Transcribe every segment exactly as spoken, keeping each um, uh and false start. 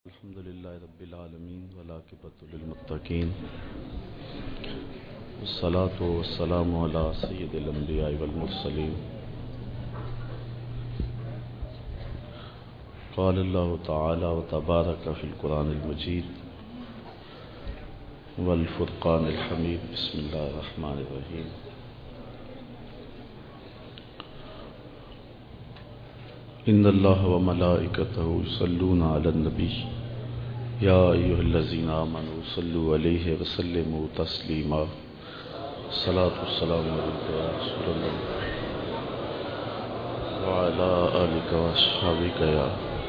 الحمد لله رب العالمين والعاقبة للمتقين والصلاة والسلام على سيد الأنبياء والمرسلين. قال الله تعالى وتبارك في القرآن المجيد والفرقان الحميد. بسم الله الرحمن الرحيم. إن الله وملائكته يصلون على النبي يا أيها الذين آمنوا صلوا عليه وسلموا تسليما. صلاة والسلام عليك يا رسول الله وعلى آلك وأصحابك يا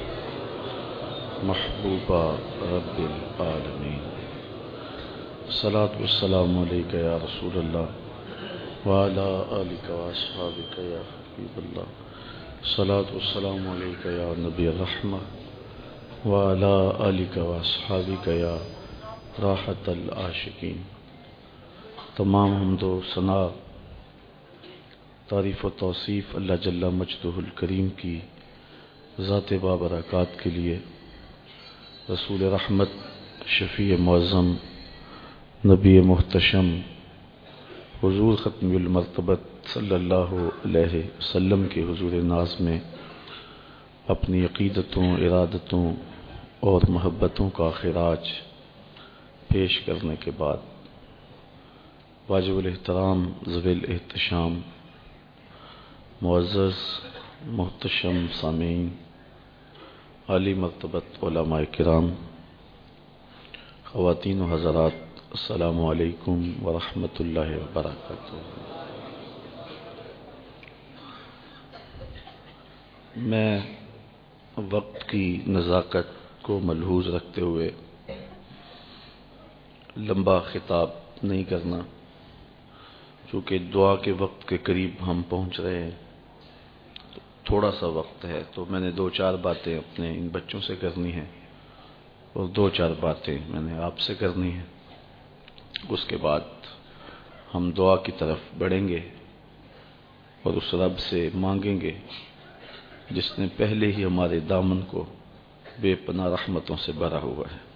محبوب رب العالمين. صلاة والسلام عليك يا رسول الله وعلى آلك وأصحابك يا حبيب الله. صلاة والسلام علیکہ یا نبی الرحمہ وعلی آلک واصحابک یا راحت العاشقین. تمام حمد و ثنا تعریف و توصیف اللہ جل مجدہ الکریم کی ذات بابرکات کے لیے. رسول رحمت، شفیع معظم، نبی محتشم حضور ختم المرتبت صلی اللہ علیہ وسلم کے حضور ناز میں اپنی عقیدتوں، ارادتوں اور محبتوں کا خراج پیش کرنے کے بعد واجب الاحترام، ذوی الاحتشام، معزز محتشم سامعین، عالی مرتبت علماء کرام، خواتین و حضرات، السلام علیکم ورحمۃ اللہ وبرکاتہ. میں وقت کی نزاکت کو ملحوظ رکھتے ہوئے لمبا خطاب نہیں کرنا، چونکہ دعا کے وقت کے قریب ہم پہنچ رہے ہیں. تھوڑا سا وقت ہے تو میں نے دو چار باتیں اپنے ان بچوں سے کرنی ہیں اور دو چار باتیں میں نے آپ سے کرنی ہیں. اس کے بعد ہم دعا کی طرف بڑھیں گے اور اس رب سے مانگیں گے جس نے پہلے ہی ہمارے دامن کو بے پناہ رحمتوں سے بھرا ہوا ہے.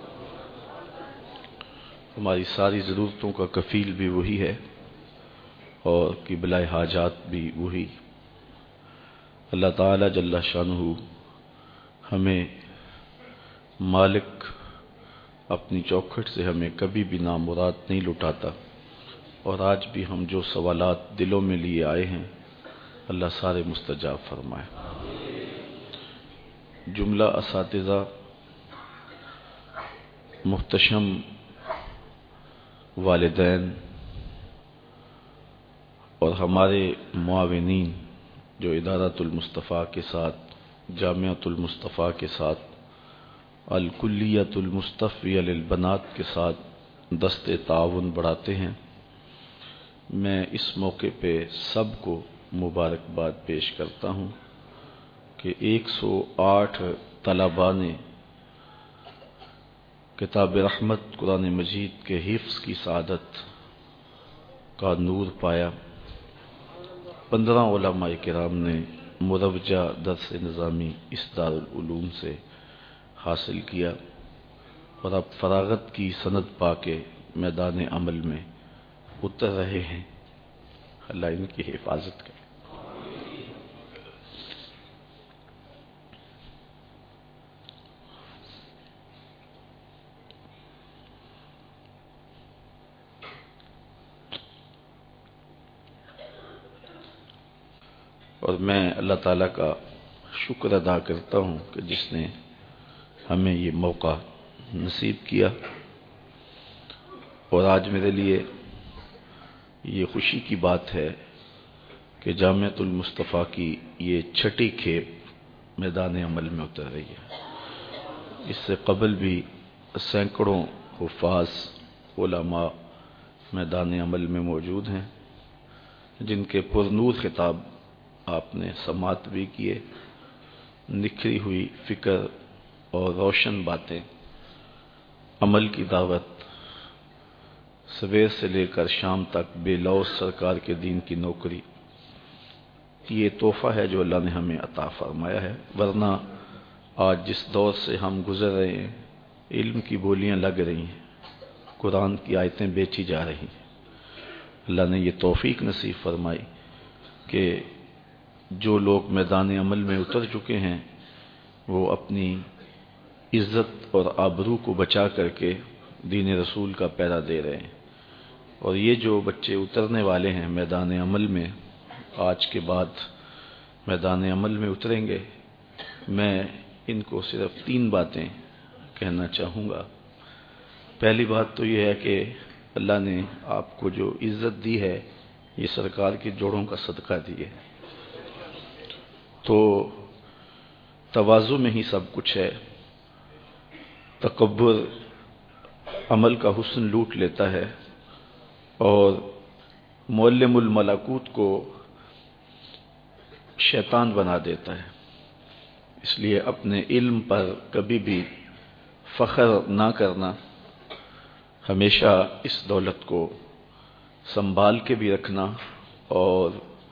ہماری ساری ضرورتوں کا کفیل بھی وہی ہے اور قبلہ حاجات بھی وہی. اللہ تعالی جل شانہ ہمیں مالک اپنی چوکھٹ سے ہمیں کبھی بھی نامراد نہیں لٹاتا، اور آج بھی ہم جو سوالات دلوں میں لیے آئے ہیں اللہ سارے مستجاب فرمائے. جملہ اساتذہ، محتشم والدین اور ہمارے معاونین جو ادارۃ المصطفیٰ کے ساتھ، جامعۃ المصطفیٰ کے ساتھ، الکلیۃ المصطفیہ للبنات کے ساتھ دست تعاون بڑھاتے ہیں، میں اس موقع پہ سب کو مبارکباد پیش کرتا ہوں کہ ایک سو آٹھ طلباء نے کتاب رحمت قرآن مجید کے حفظ کی سعادت کا نور پایا. پندرہ علماء کرام نے مروجہ درس نظامی اس دارالعلوم سے حاصل کیا اور اب فراغت کی سند پا کے میدان عمل میں اتر رہے ہیں. اللہ ان کی حفاظت کرے. اور میں اللہ تعالیٰ کا شکر ادا کرتا ہوں کہ جس نے ہمیں یہ موقع نصیب کیا. اور آج میرے لیے یہ خوشی کی بات ہے کہ جامعۃ المصطفیٰ کی یہ چھٹی کھیپ میدان عمل میں اتر رہی ہے. اس سے قبل بھی سینکڑوں حفاظ علماء میدان عمل میں موجود ہیں جن کے پرنور خطاب آپ نے سماعت بھی کیے. نکھری ہوئی فکر اور روشن باتیں، عمل کی دعوت، سویر سے لے کر شام تک بے لوث سرکار کے دین کی نوکری، یہ تحفہ ہے جو اللہ نے ہمیں عطا فرمایا ہے. ورنہ آج جس دور سے ہم گزر رہے ہیں، علم کی بولیاں لگ رہی ہیں، قرآن کی آیتیں بیچی جا رہی ہیں۔ اللہ نے یہ توفیق نصیب فرمائی کہ جو لوگ میدان عمل میں اتر چکے ہیں وہ اپنی عزت اور آبرو کو بچا کر کے دین رسول کا پہرا دے رہے ہیں، اور یہ جو بچے اترنے والے ہیں میدان عمل میں، آج کے بعد میدان عمل میں اتریں گے، میں ان کو صرف تین باتیں کہنا چاہوں گا۔ پہلی بات تو یہ ہے کہ اللہ نے آپ کو جو عزت دی ہے یہ سرکار کے جوڑوں کا صدقہ دی ہے، تو تواضع میں ہی سب کچھ ہے۔ تکبر عمل کا حسن لوٹ لیتا ہے اور معلم الملکوت کو شیطان بنا دیتا ہے۔ اس لیے اپنے علم پر کبھی بھی فخر نہ کرنا، ہمیشہ اس دولت کو سنبھال کے بھی رکھنا اور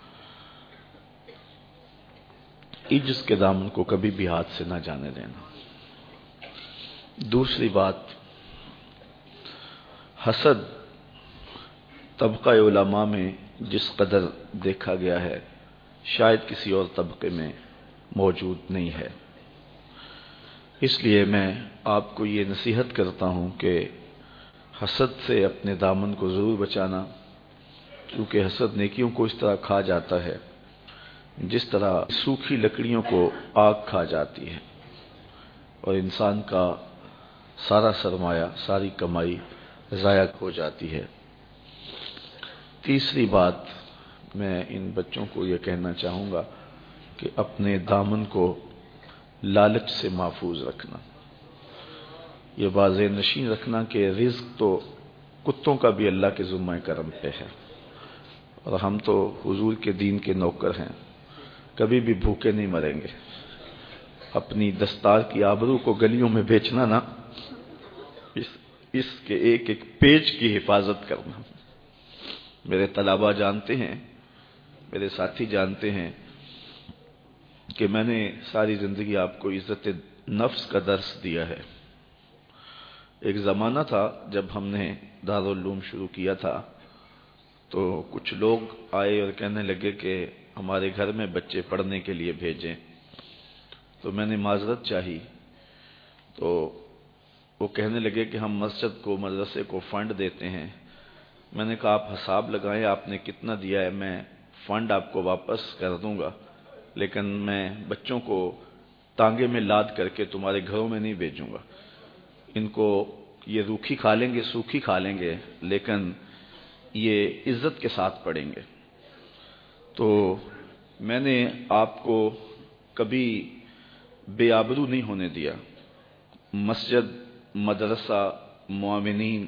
عجز کے دامن کو کبھی بھی ہاتھ سے نہ جانے دینا۔ دوسری بات، حسد طبقہ علماء میں جس قدر دیکھا گیا ہے شاید کسی اور طبقے میں موجود نہیں ہے۔ اس لیے میں آپ کو یہ نصیحت کرتا ہوں کہ حسد سے اپنے دامن کو ضرور بچانا، کیونکہ حسد نیکیوں کو اس طرح کھا جاتا ہے جس طرح سوکھی لکڑیوں کو آگ کھا جاتی ہے، اور انسان کا سارا سرمایہ، ساری کمائی ضائع ہو جاتی ہے۔ تیسری بات، میں ان بچوں کو یہ کہنا چاہوں گا کہ اپنے دامن کو لالچ سے محفوظ رکھنا، یہ واضح نشین رکھنا کہ رزق تو کتوں کا بھی اللہ کے ذمہ کرم پہ ہے، اور ہم تو حضور کے دین کے نوکر ہیں، کبھی بھی بھوکے نہیں مریں گے۔ اپنی دستار کی آبرو کو گلیوں میں بیچنا نا، اس, اس کے ایک ایک پیج کی حفاظت کرنا۔ میرے طلباء جانتے ہیں، میرے ساتھی جانتے ہیں کہ میں نے ساری زندگی آپ کو عزت نفس کا درس دیا ہے۔ ایک زمانہ تھا جب ہم نے دارالعلوم شروع کیا تھا تو کچھ لوگ آئے اور کہنے لگے کہ ہمارے گھر میں بچے پڑھنے کے لیے بھیجیں، تو میں نے معذرت چاہی، تو وہ کہنے لگے کہ ہم مسجد کو، مدرسے کو فنڈ دیتے ہیں۔ میں نے کہا آپ حساب لگائیں آپ نے کتنا دیا ہے، میں فنڈ آپ کو واپس کر دوں گا، لیکن میں بچوں کو ٹانگے میں لاد کر کے تمہارے گھروں میں نہیں بھیجوں گا۔ ان کو یہ روکھی کھا لیں گے، سوکھی کھا لیں گے، لیکن یہ عزت کے ساتھ پڑھیں گے۔ تو میں نے آپ کو کبھی بے آبرو نہیں ہونے دیا۔ مسجد، مدرسہ، معاونین،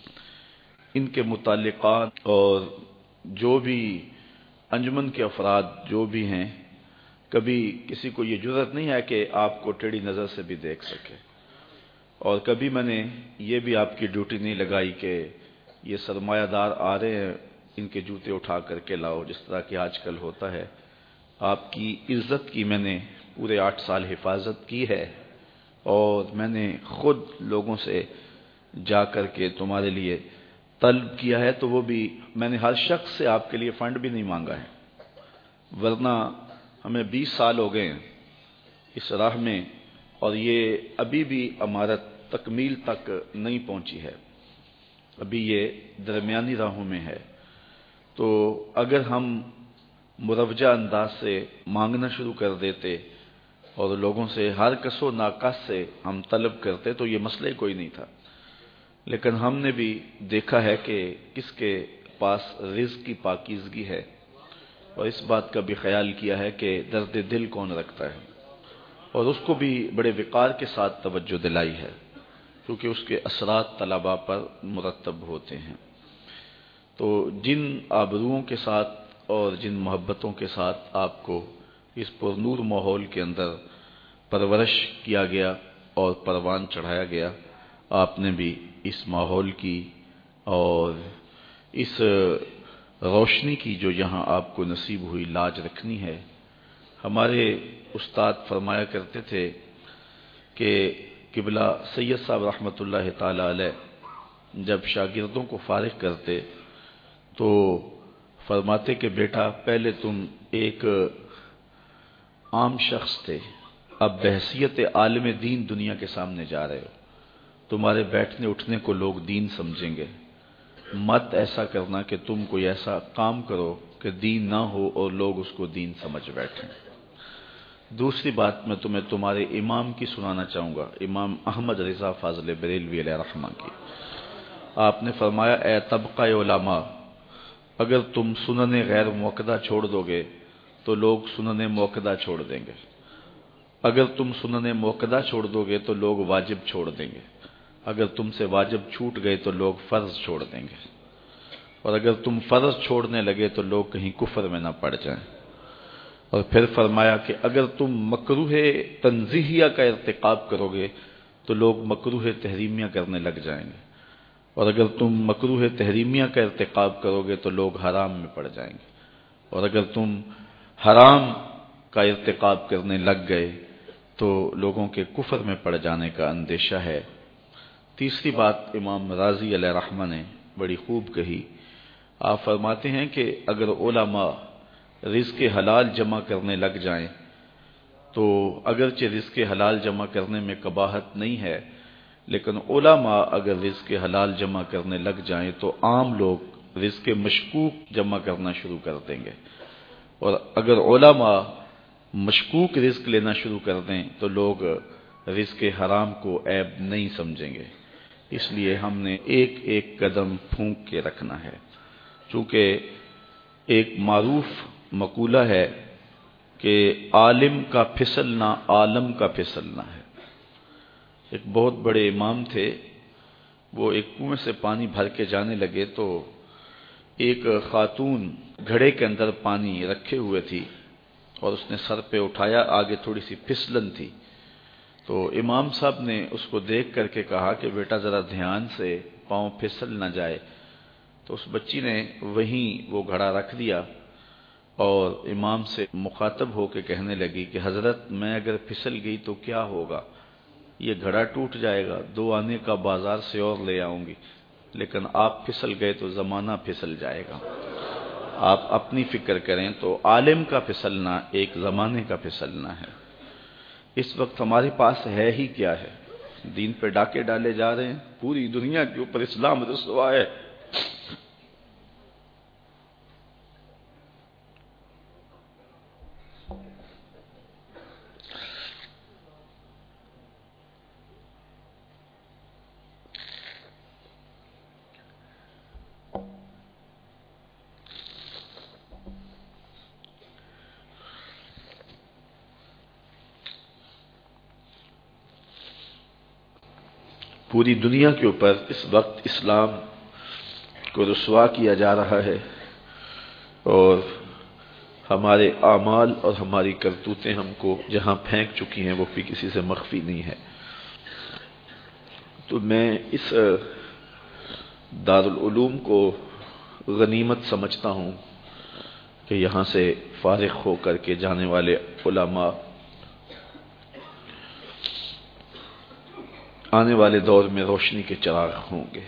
ان کے متعلقات اور جو بھی انجمن کے افراد جو بھی ہیں، کبھی کسی کو یہ جرأت نہیں ہے کہ آپ کو ٹیڑھی نظر سے بھی دیکھ سکے، اور کبھی میں نے یہ بھی آپ کی ڈیوٹی نہیں لگائی کہ یہ سرمایہ دار آ رہے ہیں ان کے جوتے اٹھا کر کے لاؤ، جس طرح کہ آج کل ہوتا ہے۔ آپ کی عزت کی میں نے پورے آٹھ سال حفاظت کی ہے، اور میں نے خود لوگوں سے جا کر کے تمہارے لیے طلب کیا ہے، تو وہ بھی میں نے ہر شخص سے آپ کے لیے فنڈ بھی نہیں مانگا ہے، ورنہ ہمیں بیس سال ہو گئے ہیں اس راہ میں، اور یہ ابھی بھی عمارت تکمیل تک نہیں پہنچی ہے، ابھی یہ درمیانی راہوں میں ہے۔ تو اگر ہم مروجہ انداز سے مانگنا شروع کر دیتے اور لوگوں سے ہر کس و ناکس سے ہم طلب کرتے تو یہ مسئلہ کوئی نہیں تھا، لیکن ہم نے بھی دیکھا ہے کہ کس کے پاس رزق کی پاکیزگی ہے، اور اس بات کا بھی خیال کیا ہے کہ درد دل کون رکھتا ہے، اور اس کو بھی بڑے وقار کے ساتھ توجہ دلائی ہے، کیونکہ اس کے اثرات طلباء پر مرتب ہوتے ہیں۔ تو جن آبروؤں کے ساتھ اور جن محبتوں کے ساتھ آپ کو اس پرنور ماحول کے اندر پرورش کیا گیا اور پروان چڑھایا گیا، آپ نے بھی اس ماحول کی اور اس روشنی کی جو یہاں آپ کو نصیب ہوئی لاج رکھنی ہے۔ ہمارے استاد فرمایا کرتے تھے کہ قبلہ سید صاحب رحمۃ اللہ تعالی علیہ جب شاگردوں کو فارغ کرتے تو فرماتے کہ بیٹا پہلے تم ایک عام شخص تھے، اب بحیثیت عالم دین دنیا کے سامنے جا رہے ہو، تمہارے بیٹھنے اٹھنے کو لوگ دین سمجھیں گے، مت ایسا کرنا کہ تم کوئی ایسا کام کرو کہ دین نہ ہو اور لوگ اس کو دین سمجھ بیٹھیں۔ دوسری بات میں تمہیں تمہارے امام کی سنانا چاہوں گا، امام احمد رضا فاضل بریلوی علیہ رحمہ کی۔ آپ نے فرمایا اے طبقہ علماء، اگر تم سنن غیر موقدہ چھوڑ دو گے تو لوگ سنن موقدہ چھوڑ دیں گے، اگر تم سنن موقدہ چھوڑ دو گے تو لوگ واجب چھوڑ دیں گے، اگر تم سے واجب چھوٹ گئے تو لوگ فرض چھوڑ دیں گے، اور اگر تم فرض چھوڑنے لگے تو لوگ کہیں کفر میں نہ پڑ جائیں۔ اور پھر فرمایا کہ اگر تم مکروہ تنزیہیہ کا ارتکاب کرو گے تو لوگ مکروہ تحریمیہ کرنے لگ جائیں گے، اور اگر تم مکروہ تحریمیہ کا ارتکاب کرو گے تو لوگ حرام میں پڑ جائیں گے، اور اگر تم حرام کا ارتکاب کرنے لگ گئے تو لوگوں کے کفر میں پڑ جانے کا اندیشہ ہے۔ تیسری بات امام راضی علیہ رحمہ نے بڑی خوب کہی، آپ فرماتے ہیں کہ اگر علماء رزق حلال جمع کرنے لگ جائیں تو اگرچہ رزق حلال جمع کرنے میں قباحت نہیں ہے، لیکن علماء اگر رزق حلال جمع کرنے لگ جائیں تو عام لوگ رزق مشکوک جمع کرنا شروع کر دیں گے، اور اگر علماء مشکوک رزق لینا شروع کر دیں تو لوگ رزق حرام کو عیب نہیں سمجھیں گے۔ اس لیے ہم نے ایک ایک قدم پھونک کے رکھنا ہے، چونکہ ایک معروف مقولہ ہے کہ عالم کا پھسلنا عالم کا پھسلنا ہے۔ ایک بہت بڑے امام تھے، وہ ایک کنویں سے پانی بھر کے جانے لگے تو ایک خاتون گھڑے کے اندر پانی رکھے ہوئے تھی اور اس نے سر پہ اٹھایا، آگے تھوڑی سی پھسلن تھی، تو امام صاحب نے اس کو دیکھ کر کے کہا کہ بیٹا ذرا دھیان سے، پاؤں پھسل نہ جائے۔ تو اس بچی نے وہیں وہ گھڑا رکھ دیا اور امام سے مخاطب ہو کے کہنے لگی کہ حضرت میں اگر پھسل گئی تو کیا ہوگا، یہ گھڑا ٹوٹ جائے گا، دو آنے کا بازار سے اور لے آؤں گی، لیکن آپ پھسل گئے تو زمانہ پھسل جائے گا، آپ اپنی فکر کریں۔ تو عالم کا پھسلنا ایک زمانے کا پھسلنا ہے۔ اس وقت ہمارے پاس ہے ہی کیا ہے؟ دین پہ ڈاکے ڈالے جا رہے ہیں، پوری دنیا کے اوپر اسلام رسوا ہے۔ پوری دنیا کے اوپر اس وقت اسلام کو رسوا کیا جا رہا ہے، اور ہمارے اعمال اور ہماری کرتوتیں ہم کو جہاں پھینک چکی ہیں وہ بھی کسی سے مخفی نہیں ہے۔ تو میں اس دارالعلوم کو غنیمت سمجھتا ہوں کہ یہاں سے فارغ ہو کر کے جانے والے علماء آنے والے دور میں روشنی کے چراغ ہوں گے۔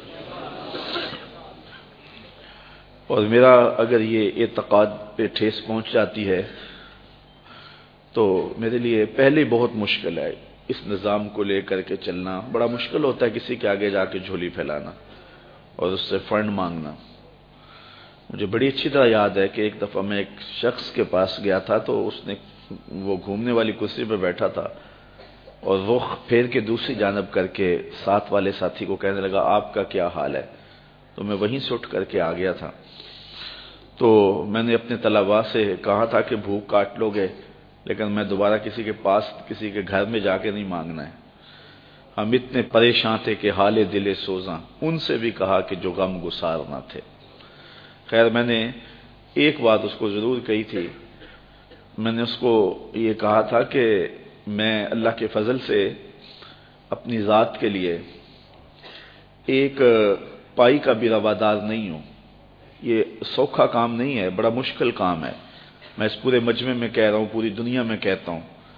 اور میرا اگر یہ اعتقاد پہ ٹھیس پہنچ جاتی ہے تو میرے لیے پہلے بہت مشکل ہے اس نظام کو لے کر کے چلنا۔ بڑا مشکل ہوتا ہے کسی کے آگے جا کے جھولی پھیلانا اور اس سے فنڈ مانگنا۔ مجھے بڑی اچھی طرح یاد ہے کہ ایک دفعہ میں ایک شخص کے پاس گیا تھا تو اس نے وہ گھومنے والی کرسی پہ بیٹھا تھا اور رخ پھیر کے دوسری جانب کر کے ساتھ والے ساتھی کو کہنے لگا آپ کا کیا حال ہے؟ تو میں وہیں سے اٹھ کر کے آ گیا تھا۔ تو میں نے اپنے طلباء سے کہا تھا کہ بھوک کاٹ لو گے، لیکن میں دوبارہ کسی کے پاس کسی کے گھر میں جا کے نہیں مانگنا ہے۔ ہم اتنے پریشان تھے کہ حال دل سوزاں، ان سے بھی کہا کہ جو غم گسار نہ تھے۔ خیر میں نے ایک بات اس کو ضرور کہی تھی، میں نے اس کو یہ کہا تھا کہ میں اللہ کے فضل سے اپنی ذات کے لیے ایک پائی کا بھی روادار نہیں ہوں۔ یہ سوکھا کام نہیں ہے، بڑا مشکل کام ہے۔ میں اس پورے مجمع میں کہہ رہا ہوں، پوری دنیا میں کہتا ہوں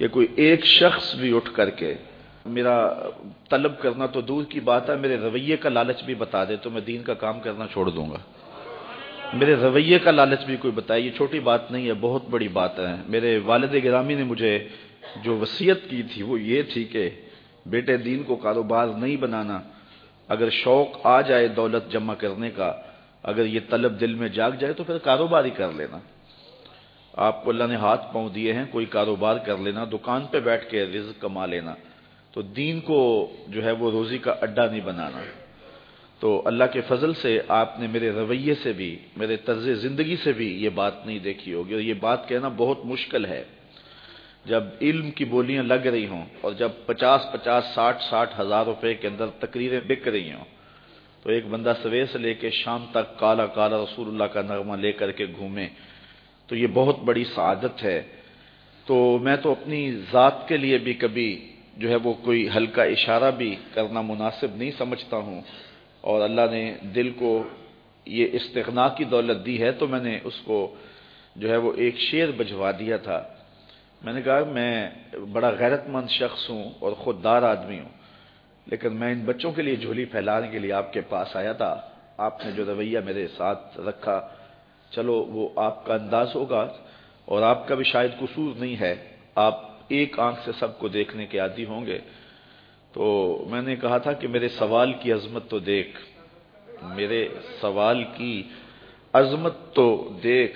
کہ کوئی ایک شخص بھی اٹھ کر کے میرا طلب کرنا تو دور کی بات ہے، میرے رویے کا لالچ بھی بتا دے تو میں دین کا کام کرنا چھوڑ دوں گا۔ میرے رویے کا لالچ بھی کوئی بتائے، یہ چھوٹی بات نہیں ہے، بہت بڑی بات ہے۔ میرے والد گرامی نے مجھے جو وصیت کی تھی وہ یہ تھی کہ بیٹے دین کو کاروبار نہیں بنانا، اگر شوق آ جائے دولت جمع کرنے کا، اگر یہ طلب دل میں جاگ جائے تو پھر کاروبار ہی کر لینا۔ آپ کو اللہ نے ہاتھ پاؤں دیے ہیں، کوئی کاروبار کر لینا، دکان پہ بیٹھ کے رزق کما لینا، تو دین کو جو ہے وہ روزی کا اڈا نہیں بنانا۔ تو اللہ کے فضل سے آپ نے میرے رویے سے بھی، میرے طرز زندگی سے بھی یہ بات نہیں دیکھی ہوگی، اور یہ بات کہنا بہت مشکل ہے جب علم کی بولیاں لگ رہی ہوں اور جب پچاس پچاس ساٹھ ساٹھ ہزار روپے کے اندر تقریریں بک رہی ہوں، تو ایک بندہ سویر سے لے کے شام تک کالا کالا رسول اللہ کا نغمہ لے کر کے گھومے، تو یہ بہت بڑی سعادت ہے۔ تو میں تو اپنی ذات کے لیے بھی کبھی جو ہے وہ کوئی ہلکا اشارہ بھی کرنا مناسب نہیں سمجھتا ہوں، اور اللہ نے دل کو یہ استغنا کی دولت دی ہے تو میں نے اس کو جو ہے وہ ایک شعر بجوا دیا تھا۔ میں نے کہا میں بڑا غیرت مند شخص ہوں اور خوددار آدمی ہوں، لیکن میں ان بچوں کے لیے جھولی پھیلانے کے لیے آپ کے پاس آیا تھا۔ آپ نے جو رویہ میرے ساتھ رکھا، چلو وہ آپ کا انداز ہوگا اور آپ کا بھی شاید قصور نہیں ہے، آپ ایک آنکھ سے سب کو دیکھنے کے عادی ہوں گے۔ تو میں نے کہا تھا کہ میرے سوال کی عظمت تو دیکھ، میرے سوال کی عظمت تو دیکھ،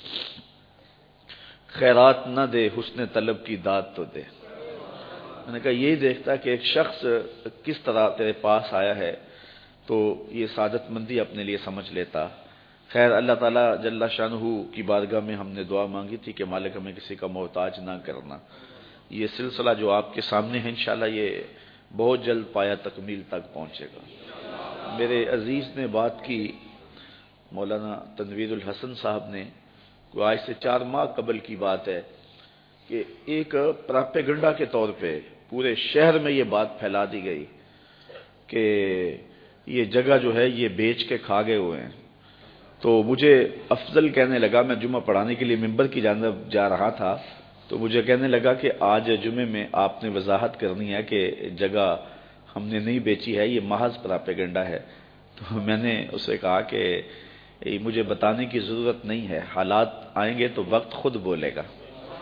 خیرات نہ دے حسن طلب کی داد تو دے۔ میں نے کہا یہی دیکھتا کہ ایک شخص کس طرح تیرے پاس آیا ہے تو یہ سعادت مندی اپنے لیے سمجھ لیتا۔ خیر، اللہ تعالیٰ جل شانہ کی بارگاہ میں ہم نے دعا مانگی تھی کہ مالک ہمیں کسی کا محتاج نہ کرنا۔ یہ سلسلہ جو آپ کے سامنے ہے انشاءاللہ یہ بہت جلد پایا تکمیل تک پہنچے گا۔ میرے عزیز نے بات کی، مولانا تنویر الحسن صاحب نے، کوئی آج سے چار ماہ قبل کی بات ہے، کہ ایک پراپیگنڈا کے طور پہ پورے شہر میں یہ بات پھیلا دی گئی کہ یہ جگہ جو ہے یہ بیچ کے کھا گئے ہوئے ہیں۔ تو مجھے افضل کہنے لگا، میں جمعہ پڑھانے کے لیے ممبر کی جانب جا رہا تھا، تو مجھے کہنے لگا کہ آج جمعے میں آپ نے وضاحت کرنی ہے کہ جگہ ہم نے نہیں بیچی ہے، یہ محض پراپیگنڈا ہے۔ تو میں نے اسے کہا کہ مجھے بتانے کی ضرورت نہیں ہے، حالات آئیں گے تو وقت خود بولے گا۔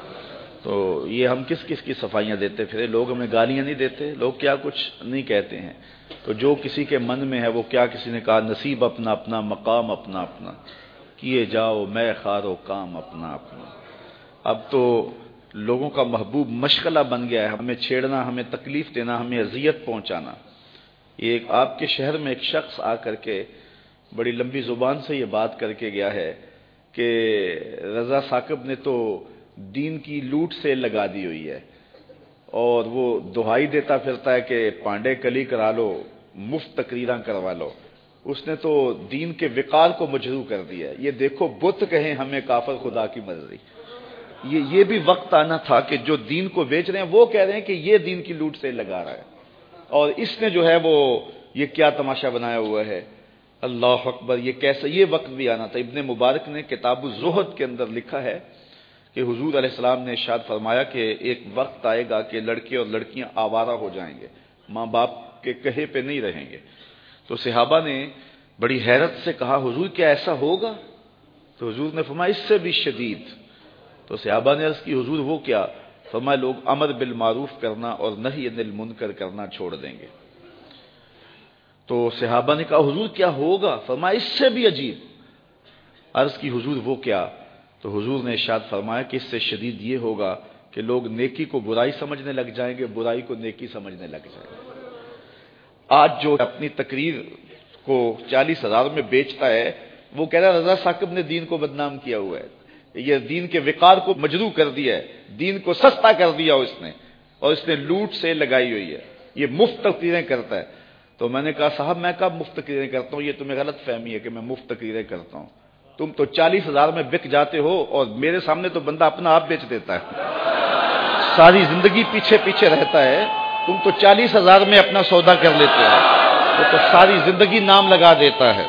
تو یہ ہم کس کس کی صفائیاں دیتے پھرے، لوگ ہمیں گالیاں نہیں دیتے، لوگ کیا کچھ نہیں کہتے ہیں۔ تو جو کسی کے من میں ہے وہ کیا، کسی نے کہا نصیب اپنا اپنا، مقام اپنا اپنا، کیے جاؤ میں خارو کام اپنا اپنا۔ اب تو لوگوں کا محبوب مشغلہ بن گیا ہے ہمیں چھیڑنا، ہمیں تکلیف دینا، ہمیں اذیت پہنچانا۔ یہ ایک آپ کے شہر میں ایک شخص آ کر کے بڑی لمبی زبان سے یہ بات کر کے گیا ہے کہ رضا ثاقب نے تو دین کی لوٹ سے لگا دی ہوئی ہے، اور وہ دہائی دیتا پھرتا ہے کہ پانڈے کلی کرا لو، مفت تقریراں کروا لو۔ اس نے تو دین کے وقار کو مجروح کر دیا ہے۔ یہ دیکھو بت کہیں ہمیں کافر خدا کی مرضی۔ یہ یہ بھی وقت آنا تھا کہ جو دین کو بیچ رہے ہیں وہ کہہ رہے ہیں کہ یہ دین کی لوٹ سے لگا رہا ہے، اور اس نے جو ہے وہ یہ کیا تماشا بنایا ہوا ہے۔ اللہ اکبر، یہ کیسا، یہ وقت بھی آنا تھا۔ ابن مبارک نے کتاب الزہد کے اندر لکھا ہے کہ حضور علیہ السلام نے ارشاد فرمایا کہ ایک وقت آئے گا کہ لڑکے اور لڑکیاں آوارہ ہو جائیں گے، ماں باپ کے کہے پہ نہیں رہیں گے۔ تو صحابہ نے بڑی حیرت سے کہا حضور کیا ایسا ہوگا؟ تو حضور نے فرمایا اس سے بھی شدید۔ تو صحابہ نے عرض کی حضور وہ کیا؟ فرمایا لوگ امر بالمعروف کرنا اور نہی عن المنکر کرنا چھوڑ دیں گے۔ تو صحابہ نے کہا حضور کیا ہوگا؟ فرمایا اس سے بھی عجیب۔ عرض کی حضور وہ کیا؟ تو حضور نے ارشاد فرمایا کہ اس سے شدید یہ ہوگا کہ لوگ نیکی کو برائی سمجھنے لگ جائیں گے، برائی کو نیکی سمجھنے لگ جائیں گے۔ آج جو اپنی تقریر کو چالیس ہزار میں بیچتا ہے وہ کہہ رہا ہے رضا ثاقب نے دین کو بدنام کیا ہوا ہے، یہ دین کے وقار کو مجروح کر دیا ہے، دین کو سستا کر دیا اس نے، اور اس نے لوٹ سے لگائی ہوئی ہے، یہ مفت تقریریں کرتا ہے۔ تو میں نے کہا صاحب میں کب مفت تقریریں کرتا ہوں؟ یہ تمہیں غلط فہمی ہے کہ میں مفت تقریریں کرتا ہوں۔ تم تو چالیس ہزار میں بک جاتے ہو اور میرے سامنے تو بندہ اپنا آپ بیچ دیتا ہے، ساری زندگی پیچھے پیچھے رہتا ہے، تم تو چالیس ہزار میں اپنا سودا کر لیتے ہو، وہ تو ساری زندگی نام لگا دیتا ہے۔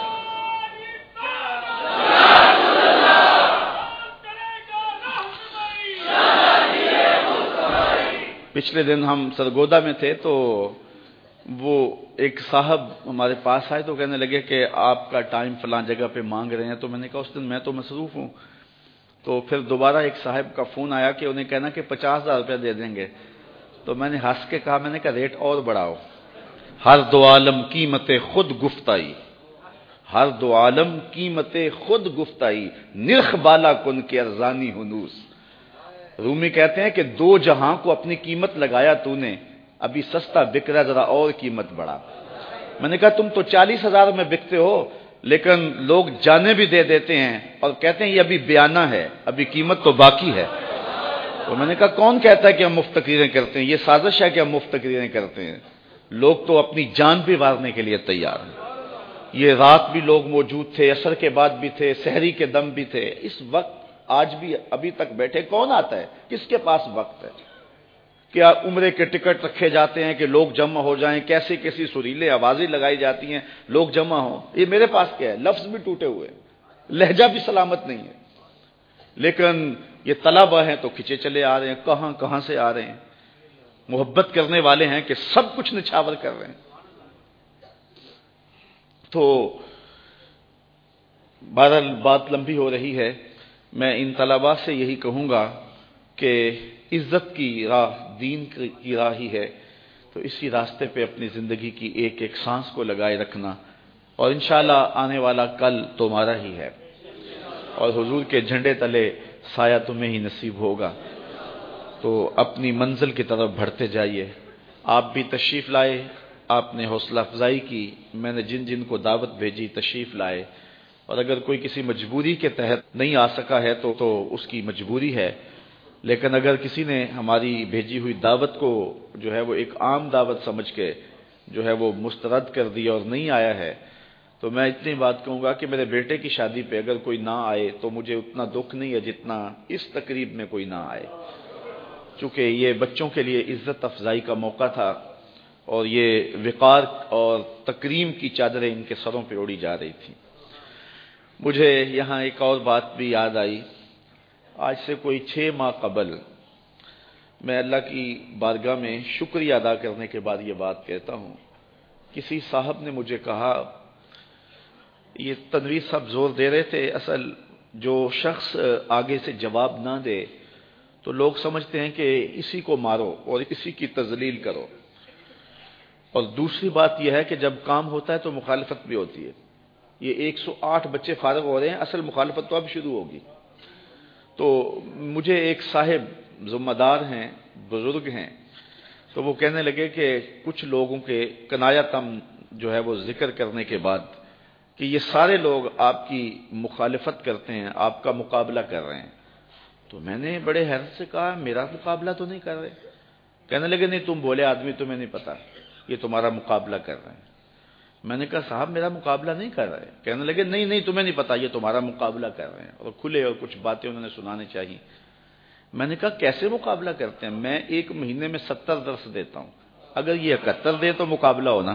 پچھلے دن ہم سرگودا میں تھے تو وہ ایک صاحب ہمارے پاس آئے تو کہنے لگے کہ آپ کا ٹائم فلاں جگہ پہ مانگ رہے ہیں. تو میں نے کہا اس دن میں تو مصروف ہوں. تو پھر دوبارہ ایک صاحب کا فون آیا کہ انہیں کہنا کہ پچاس ہزار روپیہ دے دیں گے. تو میں نے ہنس کے کہا، میں نے کہا ریٹ اور بڑھاؤ. ہر دو عالم قیمت خود گفتائی، ہر دو عالم قیمت خود گفتائی، نرخ بالا کن کے ارزانی ہنوس. رومی کہتے ہیں کہ دو جہاں کو اپنی قیمت لگایا تو نے، ابھی سستا بک رہا، ذرا اور قیمت بڑھا. میں نے کہا تم تو چالیس ہزار میں بکتے ہو لیکن لوگ جانے بھی دے دیتے ہیں اور کہتے ہیں یہ ابھی بیانہ ہے، ابھی قیمت تو باقی ہے. تو میں نے کہا کون کہتا ہے کہ ہم مفت تقریریں کرتے ہیں؟ یہ سازش ہے کہ ہم مفت تقریریں کرتے ہیں. لوگ تو اپنی جان بھی وارنے کے لیے تیار ہیں. یہ رات بھی لوگ موجود تھے، عصر کے بعد بھی تھے، سحری کے دم بھی تھے. اس وقت آج بھی ابھی تک بیٹھے کون آتا ہے؟ کس کے پاس وقت ہے؟ کیا عمرے کے ٹکٹ رکھے جاتے ہیں کہ لوگ جمع ہو جائیں، کیسی کیسی سریلے آوازیں لگائی جاتی ہیں لوگ جمع ہوں. یہ میرے پاس کیا ہے؟ لفظ بھی ٹوٹے ہوئے، لہجہ بھی سلامت نہیں ہے. لیکن یہ طلبہ ہیں تو کھچے چلے آ رہے ہیں، کہاں کہاں سے آ رہے ہیں. محبت کرنے والے ہیں کہ سب کچھ نچھاور کر رہے ہیں. تو بہرحال بات لمبی ہو رہی ہے. میں ان طلباء سے یہی کہوں گا کہ عزت کی راہ دین کی راہ ہی ہے، تو اسی راستے پہ اپنی زندگی کی ایک ایک سانس کو لگائے رکھنا، اور انشاءاللہ آنے والا کل تمہارا ہی ہے اور حضور کے جھنڈے تلے سایہ تمہیں ہی نصیب ہوگا. تو اپنی منزل کی طرف بڑھتے جائیے. آپ بھی تشریف لائے، آپ نے حوصلہ افزائی کی، میں نے جن جن کو دعوت بھیجی تشریف لائے. اور اگر کوئی کسی مجبوری کے تحت نہیں آ سکا ہے تو تو اس کی مجبوری ہے. لیکن اگر کسی نے ہماری بھیجی ہوئی دعوت کو جو ہے وہ ایک عام دعوت سمجھ کے جو ہے وہ مسترد کر دیا اور نہیں آیا ہے، تو میں اتنی بات کہوں گا کہ میرے بیٹے کی شادی پہ اگر کوئی نہ آئے تو مجھے اتنا دکھ نہیں ہے جتنا اس تقریب میں کوئی نہ آئے، چونکہ یہ بچوں کے لیے عزت افزائی کا موقع تھا اور یہ وقار اور تکریم کی چادریں ان کے سروں پہ اڑی جا رہی تھیں. مجھے یہاں ایک اور بات بھی یاد آئی. آج سے کوئی چھ ماہ قبل میں اللہ کی بارگاہ میں شکریہ ادا کرنے کے بعد یہ بات کہتا ہوں. کسی صاحب نے مجھے کہا، یہ تنویر صاحب زور دے رہے تھے، اصل جو شخص آگے سے جواب نہ دے تو لوگ سمجھتے ہیں کہ اسی کو مارو اور اسی کی تذلیل کرو. اور دوسری بات یہ ہے کہ جب کام ہوتا ہے تو مخالفت بھی ہوتی ہے. یہ ایک سو آٹھ بچے فارغ ہو رہے ہیں، اصل مخالفت تو اب شروع ہوگی. تو مجھے ایک صاحب ذمہ دار ہیں، بزرگ ہیں، تو وہ کہنے لگے کہ کچھ لوگوں کے کنایتم جو ہے وہ ذکر کرنے کے بعد کہ یہ سارے لوگ آپ کی مخالفت کرتے ہیں، آپ کا مقابلہ کر رہے ہیں. تو میں نے بڑے حیرت سے کہا میرا مقابلہ تو نہیں کر رہے. کہنے لگے نہیں تم بولے آدمی، تمہیں نہیں پتا، یہ تمہارا مقابلہ کر رہے ہیں. میں نے کہا صاحب میرا مقابلہ نہیں کر رہے. کہنے لگے نہیں نہیں تمہیں نہیں پتا، یہ تمہارا مقابلہ کر رہے ہیں. اور کھلے اور کچھ باتیں انہوں نے سنانے چاہیے. میں نے کہا کیسے مقابلہ کرتے ہیں؟ میں ایک مہینے میں ستر درس دیتا ہوں، اگر یہ اکہتر دے تو مقابلہ ہونا.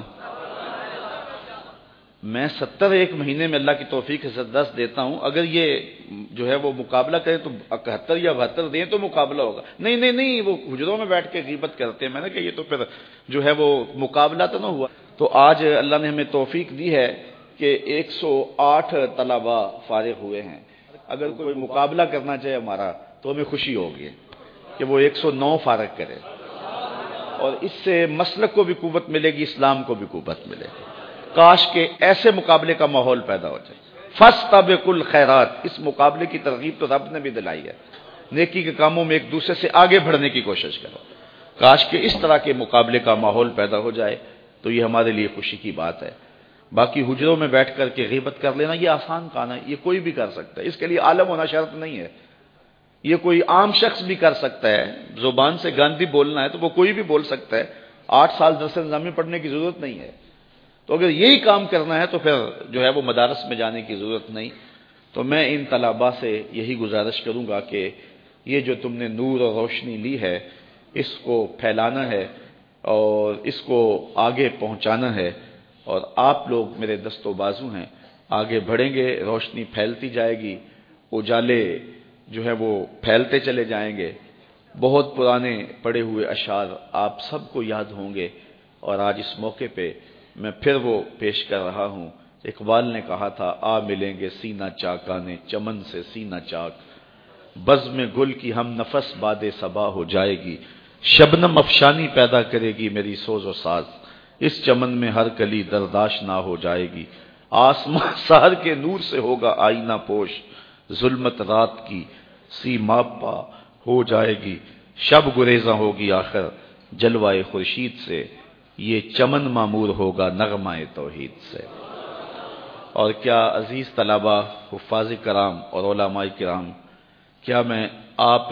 میں ستر ایک مہینے میں اللہ کی توفیق سے دس دیتا ہوں، اگر یہ جو ہے وہ مقابلہ کرے تو اکہتر یا بہتر دیں تو مقابلہ ہوگا. نہیں نہیں نہیں وہ حجروں میں بیٹھ کے غیبت کرتے ہیں. میں نے کہا یہ تو پھر جو ہے وہ مقابلہ تو نہ ہوا. تو آج اللہ نے ہمیں توفیق دی ہے کہ ایک سو آٹھ طلباء فارغ ہوئے ہیں. اگر کوئی مقابلہ کرنا چاہے ہمارا تو ہمیں خوشی ہوگی کہ وہ ایک سو نو فارغ کرے، اور اس سے مسلک کو بھی قوت ملے گی، اسلام کو بھی قوت ملے گی. کاش کہ ایسے مقابلے کا ماحول پیدا ہو جائے. فاستبقوا الخیرات، اس مقابلے کی ترغیب تو رب نے بھی دلائی ہے. نیکی کے کاموں میں ایک دوسرے سے آگے بڑھنے کی کوشش کرو. کاش کہ اس طرح کے مقابلے کا ماحول پیدا ہو جائے تو یہ ہمارے لیے خوشی کی بات ہے. باقی حجروں میں بیٹھ کر کے غیبت کر لینا یہ آسان کام ہے، یہ کوئی بھی کر سکتا ہے. اس کے لیے عالم ہونا شرط نہیں ہے، یہ کوئی عام شخص بھی کر سکتا ہے. زبان سے گاندھی بولنا ہے تو وہ کوئی بھی بول سکتا ہے. آٹھ سال درس نظامی پڑھنے کی ضرورت نہیں ہے. تو اگر یہی کام کرنا ہے تو پھر جو ہے وہ مدارس میں جانے کی ضرورت نہیں. تو میں ان طلباء سے یہی گزارش کروں گا کہ یہ جو تم نے نور اور روشنی لی ہے اس کو پھیلانا ہے اور اس کو آگے پہنچانا ہے. اور آپ لوگ میرے دست و بازو ہیں، آگے بڑھیں گے، روشنی پھیلتی جائے گی، اجالے جو ہے وہ پھیلتے چلے جائیں گے. بہت پرانے پڑے ہوئے اشعار آپ سب کو یاد ہوں گے، اور آج اس موقع پہ میں پھر وہ پیش کر رہا ہوں۔ اقبال نے کہا تھا، آ ملیں گے سینہ چاکانے چمن سے سینہ چاک، بزم گل کی ہم نفس باد صبا ہو جائے گی، شبنم افشانی پیدا کرے گی میری سوز و ساز، اس چمن میں ہر کلی درداش نہ ہو جائے گی، آسمان سحر کے نور سے ہوگا آئینہ پوش، ظلمت رات کی سیماب پا ہو جائے گی، شب گریزاں ہوگی آخر جلوائے خورشید سے، یہ چمن معمور ہوگا نغمہ توحید سے۔ اور کیا عزیز طلبہ، حفاظ کرام اور علماء کرام، کیا میں آپ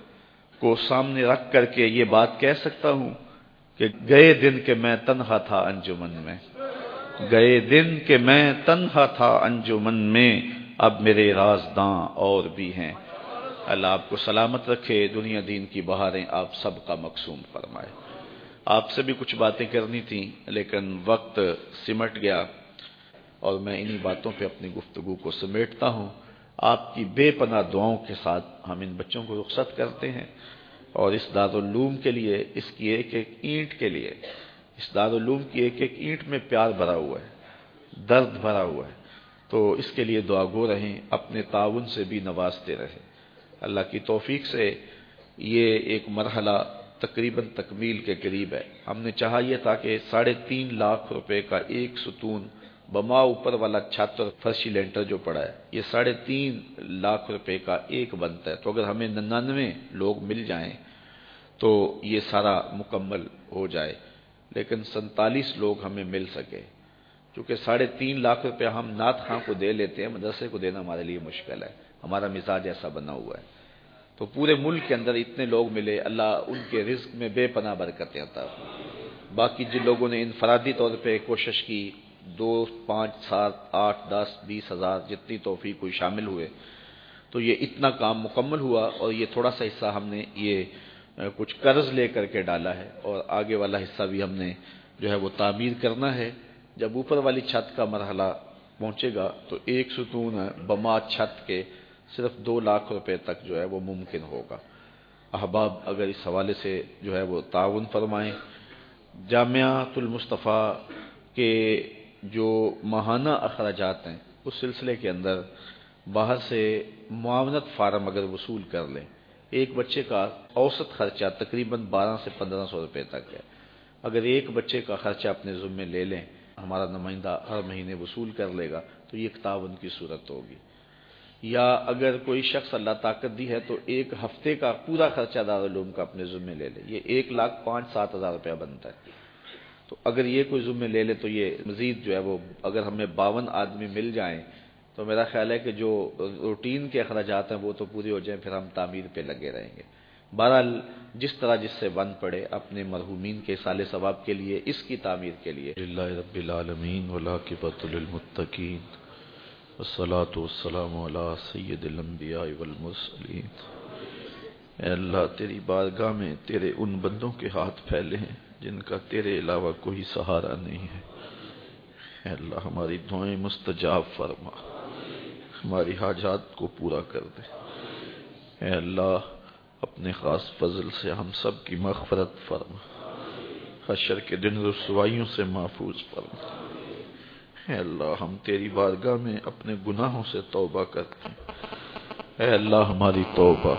کو سامنے رکھ کر کے یہ بات کہہ سکتا ہوں کہ گئے دن کہ میں تنہا تھا انجمن میں، گئے دن کہ میں تنہا تھا انجمن میں، اب میرے رازداں اور بھی ہیں۔ اللہ آپ کو سلامت رکھے، دنیا دین کی بہاریں آپ سب کا مقصوم فرمائے۔ آپ سے بھی کچھ باتیں کرنی تھیں لیکن وقت سمٹ گیا، اور میں انہی باتوں پہ اپنی گفتگو کو سمیٹتا ہوں۔ آپ کی بے پناہ دعاؤں کے ساتھ ہم ان بچوں کو رخصت کرتے ہیں، اور اس دارالعلوم کے لیے، اس کی ایک ایک اینٹ کے لیے، اس دارالعلوم کی ایک ایک اینٹ میں پیار بھرا ہوا ہے، درد بھرا ہوا ہے، تو اس کے لیے دعا گو رہیں، اپنے تعاون سے بھی نوازتے رہیں۔ اللہ کی توفیق سے یہ ایک مرحلہ تقریباً تکمیل کے قریب ہے۔ ہم نے چاہا یہ تھا کہ ساڑھے تین لاکھ روپے کا ایک ستون بما اوپر والا چھت اور فرشی لینٹر جو پڑا ہے، یہ ساڑھے تین لاکھ روپے کا ایک بنتا ہے، تو اگر ہمیں ننانوے لوگ مل جائیں تو یہ سارا مکمل ہو جائے، لیکن سینتالیس لوگ ہمیں مل سکے، کیونکہ ساڑھے تین لاکھ روپے ہم نعت خاں کو دے لیتے ہیں، مدرسے کو دینا ہمارے لیے مشکل ہے، ہمارا مزاج ایسا بنا ہوا ہے۔ تو پورے ملک کے اندر اتنے لوگ ملے، اللہ ان کے رزق میں بے پناہ برکتیں عطا فرمائے۔ باقی جن لوگوں نے انفرادی طور پہ کوشش کی، دو پانچ سات آٹھ دس بیس ہزار جتنی توفیق کوئی شامل ہوئے، تو یہ اتنا کام مکمل ہوا، اور یہ تھوڑا سا حصہ ہم نے یہ کچھ قرض لے کر کے ڈالا ہے، اور آگے والا حصہ بھی ہم نے جو ہے وہ تعمیر کرنا ہے۔ جب اوپر والی چھت کا مرحلہ پہنچے گا تو ایک ستون بما چھت کے صرف دو لاکھ روپے تک جو ہے وہ ممکن ہوگا۔ احباب اگر اس حوالے سے جو ہے وہ تعاون فرمائیں۔ جامعۃ المصطفیٰ کے جو ماہانہ اخراجات ہیں، اس سلسلے کے اندر باہر سے معاونت فارم اگر وصول کر لیں، ایک بچے کا اوسط خرچہ تقریباً بارہ سے پندرہ سو روپے تک ہے۔ اگر ایک بچے کا خرچہ اپنے ذمے لے لیں، ہمارا نمائندہ ہر مہینے وصول کر لے گا، تو یہ ایک تعاون کی صورت ہوگی۔ یا اگر کوئی شخص اللہ طاقت دی ہے تو ایک ہفتے کا پورا خرچہ دارالعلوم کا اپنے ذمے لے لے، یہ ایک لاکھ پانچ سات ہزار روپیہ بنتا ہے۔ تو اگر یہ کوئی ذمے لے لے تو یہ مزید جو ہے وہ، اگر ہمیں باون آدمی مل جائیں تو میرا خیال ہے کہ جو روٹین کے اخراجات ہیں وہ تو پورے ہو جائیں، پھر ہم تعمیر پہ لگے رہیں گے۔ بہرحال جس طرح جس سے بن پڑے، اپنے مرحومین کے صالح ثواب کے لیے، اس کی تعمیر کے لیے۔ للہ رب العالمین والعاقبۃ للمتقین والصلاة والسلام علی سید الانبیاء والمرسلین۔ اے اللہ، تیری بارگاہ میں تیرے ان بندوں کے ہاتھ پھیلے ہیں جن کا تیرے علاوہ کوئی سہارا نہیں ہے۔ اے اللہ، ہماری دعائیں مستجاب فرما، ہماری حاجات کو پورا کر دے۔ اے اللہ، اپنے خاص فضل سے ہم سب کی مغفرت فرما، حشر کے دن رسوائیوں سے محفوظ فرما۔ اے اللہ، ہم تیری بارگاہ میں اپنے گناہوں سے توبہ کرتے ہیں۔ اے اللہ، ہماری توبہ،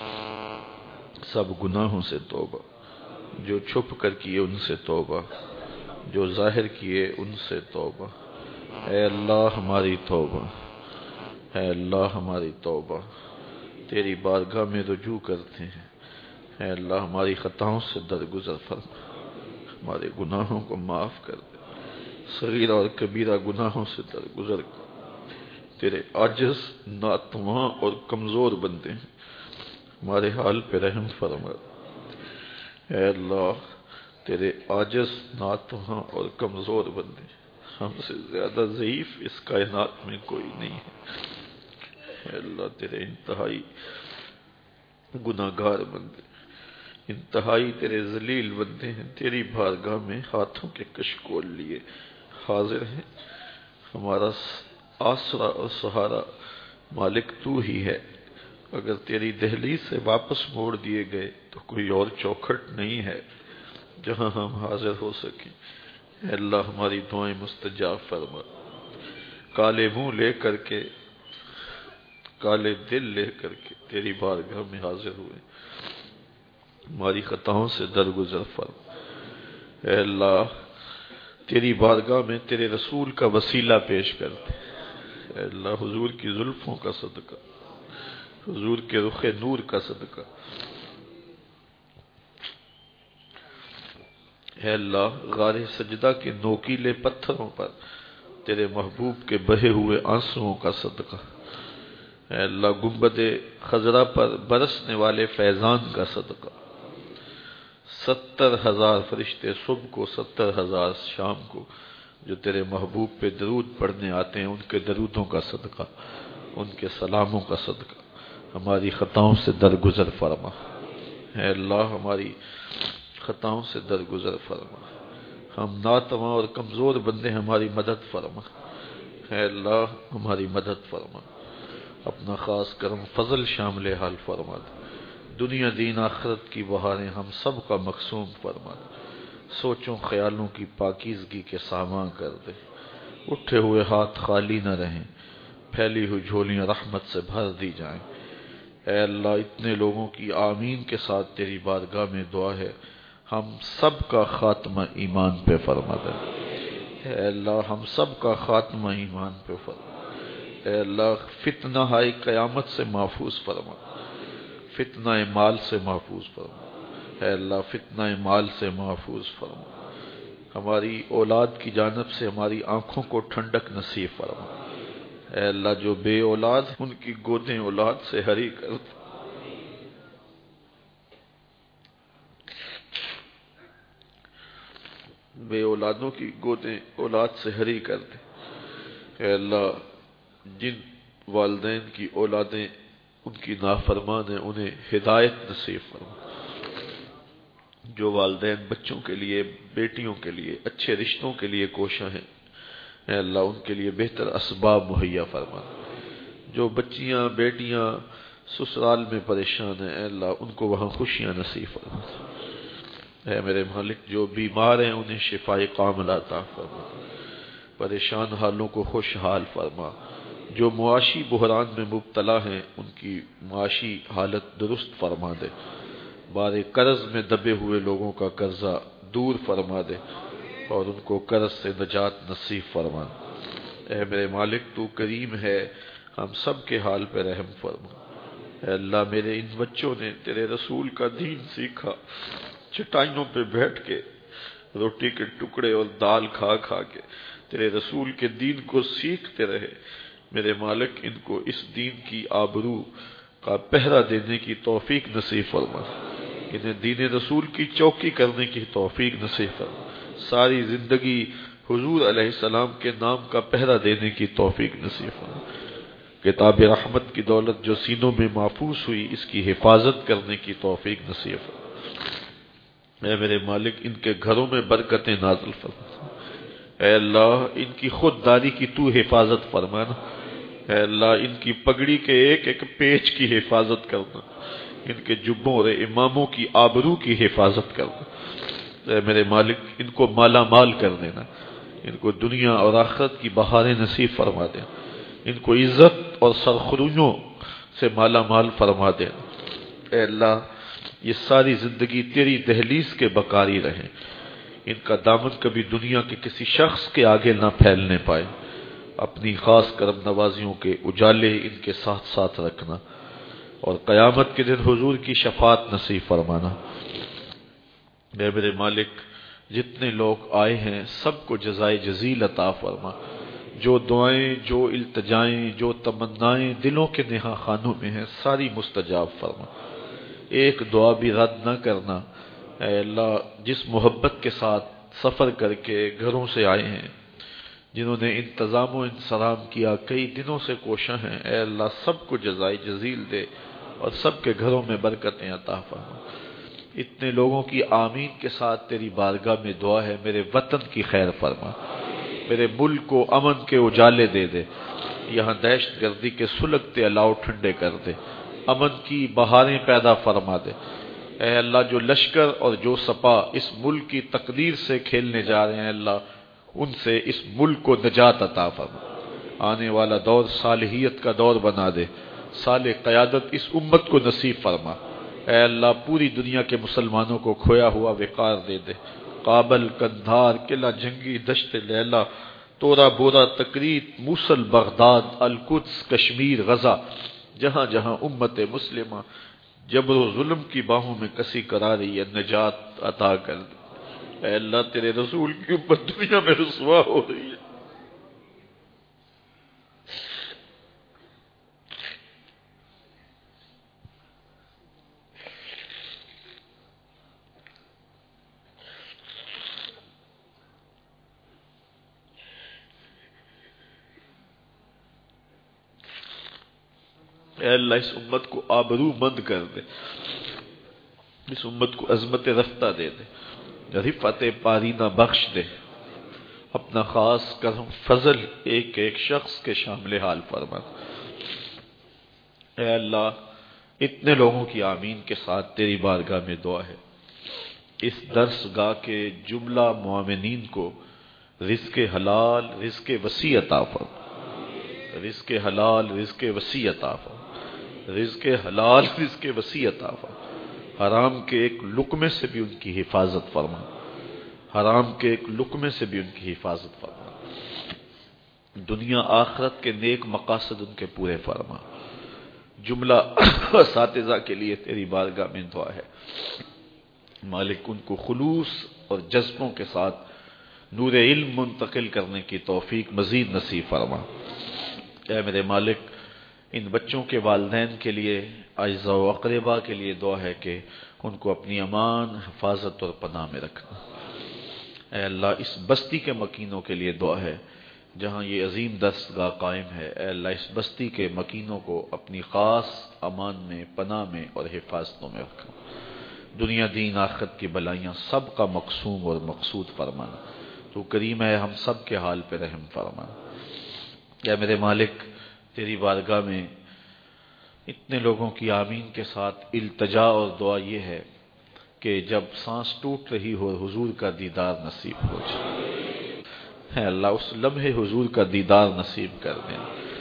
سب گناہوں سے توبہ، جو چھپ کر کیے ان سے توبہ، جو ظاہر کیے ان سے توبہ۔ اے اللہ، ہماری توبہ، اے اللہ، ہماری توبہ، تیری بارگاہ میں رجوع کرتے ہیں۔ اے اللہ، ہماری خطاؤں سے درگزر فرما، ہمارے گناہوں کو معاف کر دے، صغیرہ اور کبیرہ گناہوں سے درگزر کر۔ تیرے عاجز، ناتواں اور کمزور بندے ہیں، ہمارے حال پہ رحم فرما۔ اے اللہ، تیرے عاجز، ناتواں اور کمزور بندے، ہم سے زیادہ ضعیف اس کائنات میں کوئی نہیں ہے۔ اے اللہ، تیرے انتہائی گناہگار بندے، انتہائی تیرے ذلیل بندے ہیں، تیری بارگاہ میں ہاتھوں کے کشکول لیے حاضر ہیں۔ ہمارا آسرا اور سہارا مالک تو ہی ہے، اگر تیری دہلیز سے واپس موڑ دیے گئے تو کوئی اور چوکھٹ نہیں ہے جہاں ہم حاضر ہو سکیں۔ اے اللہ ہماری دعائیں مستجاب فرما۔ کالے منہ لے کر کے، کالے دل لے کر کے تیری بارگاہ میں حاضر ہوئے، ہماری خطاؤں سے درگزر فرما۔ اے اللہ تیری بارگاہ میں تیرے رسول کا وسیلہ پیش کرتے، اے اللہ حضور کی زلفوں کا صدقہ، حضور کے رخ نور کا صدقہ، اے اللہ غار سجدہ کے نوکیلے پتھروں پر تیرے محبوب کے بہے ہوئے آنسوؤں کا صدقہ، اے اللہ گنبد خضرا پر برسنے والے فیضان کا صدقہ، ستر ہزار فرشتے صبح کو، ستر ہزار شام کو جو تیرے محبوب پہ درود پڑھنے آتے ہیں، ان کے درودوں کا صدقہ، ان کے سلاموں کا صدقہ ہماری خطاؤں سے درگزر فرما۔ اے اللہ ہماری خطاؤں سے درگزر فرما، ہم ناتواں اور کمزور بندے، ہماری مدد فرما۔ اے اللہ ہماری مدد فرما، اپنا خاص کرم فضل شامل حال فرما دے، دنیا دین آخرت کی بہاریں ہم سب کا مقسوم فرما دے، سوچوں خیالوں کی پاکیزگی کے سامان کر دے، اٹھے ہوئے ہاتھ خالی نہ رہیں، پھیلی ہوئی جھولیاں رحمت سے بھر دی جائیں۔ اے اللہ اتنے لوگوں کی آمین کے ساتھ تیری بارگاہ میں دعا ہے، ہم سب کا خاتمہ ایمان پہ فرما دے۔ اے اللہ ہم سب کا خاتمہ ایمان پہ فرما۔ اے اللہ فتنہ ہائی قیامت سے محفوظ فرما، فتنہ مال سے محفوظ فرما، اے اللہ فتنہ مال سے محفوظ فرما، ہماری اولاد کی جانب سے ہماری آنکھوں کو ٹھنڈک نصیب فرما۔ اے اللہ جو بے اولاد ان کی گودیں اولاد سے ہری کر دے، بے اولادوں کی گودیں اولاد سے ہری کر دے۔ اے اللہ جن والدین کی اولادیں ان کی نافرمان ہیں انہیں ہدایت نصیب فرما، جو والدین بچوں کے لیے، بیٹیوں کے لیے اچھے رشتوں کے لیے کوشاں ہیں، اے اللہ ان کے لیے بہتر اسباب مہیا فرما، جو بچیاں بیٹیاں سسرال میں پریشان ہیں، اے اللہ ان کو وہاں خوشیاں نصیب فرما۔ اے میرے مالک جو بیمار ہیں انہیں شفائے کاملہ عطا فرما، پریشان حالوں کو خوشحال فرما، جو معاشی بحران میں مبتلا ہیں ان کی معاشی حالت درست فرما دے، بار قرض میں دبے ہوئے لوگوں کا قرضہ دور فرما دے اور ان کو قرض سے نجات نصیب فرما۔ اے میرے مالک تو کریم ہے، ہم سب کے حال پہ رحم فرما۔ اے اللہ میرے ان بچوں نے تیرے رسول کا دین سیکھا، چٹائیوں پہ بیٹھ کے روٹی کے ٹکڑے اور دال کھا کھا کے تیرے رسول کے دین کو سیکھتے رہے، میرے مالک ان کو اس دین کی آبرو کا پہرا دینے کی توفیق نصیب فرما، انہیں دین رسول کی چوکی کرنے کی توفیق نصیب فرما، ساری زندگی حضور علیہ السلام کے نام کا پہرا دینے کی توفیق نصیب فرما، کتاب رحمت کی دولت جو سینوں میں محفوظ ہوئی اس کی حفاظت کرنے کی توفیق نصیب فرما۔ اے میرے مالک ان کے گھروں میں برکتیں نازل فرما، اے اللہ ان کی خودداری کی تو حفاظت فرمانا، اے اللہ ان کی پگڑی کے ایک ایک پیچ کی حفاظت کرنا، ان کے جبوں اور اماموں کی آبرو کی حفاظت کرنا، اے میرے مالک ان کو مالا مال کر دینا، ان کو دنیا اور آخرت کی بہاریں نصیب فرما دینا، ان کو عزت اور سرخرویوں سے مالا مال فرما دینا۔ اے اللہ یہ ساری زندگی تیری دہلیز کے بکاری رہیں، ان کا دامن کبھی دنیا کے کسی شخص کے آگے نہ پھیلنے پائے، اپنی خاص کرم نوازیوں کے اجالے ان کے ساتھ ساتھ رکھنا اور قیامت کے دن حضور کی شفاعت نصیب فرمانا۔ اے میرے مالک جتنے لوگ آئے ہیں سب کو جزائے جزیل عطا فرما، جو دعائیں، جو التجائیں، جو تمنائیں دلوں کے نہا خانوں میں ہیں ساری مستجاب فرما، ایک دعا بھی رد نہ کرنا۔ اے اللہ جس محبت کے ساتھ سفر کر کے گھروں سے آئے ہیں، جنہوں نے انتظام و انصرام کیا، کئی دنوں سے کوشاں ہیں، اے اللہ سب کو جزائے جزیل دے اور سب کے گھروں میں برکتیں عطا فرما۔ اتنے لوگوں کی آمین کے ساتھ تیری بارگاہ میں دعا ہے، میرے وطن کی خیر فرما، میرے ملک کو امن کے اجالے دے دے، یہاں دہشت گردی کے سلگتے الاؤ ٹھنڈے کر دے، امن کی بہاریں پیدا فرما دے۔ اے اللہ جو لشکر اور جو سپا اس ملک کی تقدیر سے کھیلنے جا رہے ہیں اللہ ان سے اس ملک کو نجات عطا فرما۔ آنے والا دور صالحیت کا دور بنا دے، صالح قیادت اس امت کو نصیب فرما۔ اے اللہ پوری دنیا کے مسلمانوں کو کھویا ہوا وقار دے دے۔ کابل، قندھار، قلعہ جنگی، دشت لیلا، تورا بورا، تکریت، موصل، بغداد، القدس، کشمیر، غزہ، جہاں جہاں امت مسلمہ جبر و ظلم کی باہوں میں کسی کرا رہی ہے نجات عطا کر دے۔ اے اللہ تیرے رسول کی امت دنیا میں رسوا ہو رہی ہے، اے اللہ اس امت کو آبرو مند کر دے، اس امت کو عظمت رفتہ دے دے، رفعت پارینہ بخش دے، اپنا خاص کرم فضل ایک ایک شخص کے شامل حال فرما۔ اے اللہ اتنے لوگوں کی آمین کے ساتھ تیری بارگاہ میں دعا ہے، اس درس گاہ کے جملہ معاونین کو رزق حلال رزق وسیع عطا فرما، رزق حلال رزق وسیع عطا فرما، رزق حلال رزق وسیع عطا فرما۔ حرام کے ایک لقمے سے بھی ان کی حفاظت فرما، حرام کے ایک لقمے سے بھی ان کی حفاظت فرما، دنیا آخرت کے نیک مقاصد ان کے پورے فرما۔ جملہ اساتذہ کے لیے تیری بارگاہ میں دعا ہے، مالک ان کو خلوص اور جذبوں کے ساتھ نور علم منتقل کرنے کی توفیق مزید نصیب فرما۔ اے میرے مالک ان بچوں کے والدین کے لیے، اعزاء و اقربا کے لیے دعا ہے کہ ان کو اپنی امان، حفاظت اور پناہ میں رکھنا۔ اے اللہ اس بستی کے مکینوں کے لیے دعا ہے جہاں یہ عظیم دستگاہ قائم ہے، اے اللہ اس بستی کے مکینوں کو اپنی خاص امان میں، پناہ میں اور حفاظتوں میں رکھنا۔ دنیا دین آخرت کی بلائیاں سب کا مقسوم اور مقصود فرمانا۔ تو کریم ہے ہم سب کے حال پہ رحم فرمانا۔ اے میرے مالک تیری بارگاہ میں اتنے لوگوں کی آمین کے ساتھ التجا اور دعا یہ ہے کہ جب سانس ٹوٹ رہی ہو حضور کا دیدار نصیب ہو جائے۔ اے اللہ اس لمحے حضور کا دیدار نصیب کر دیں،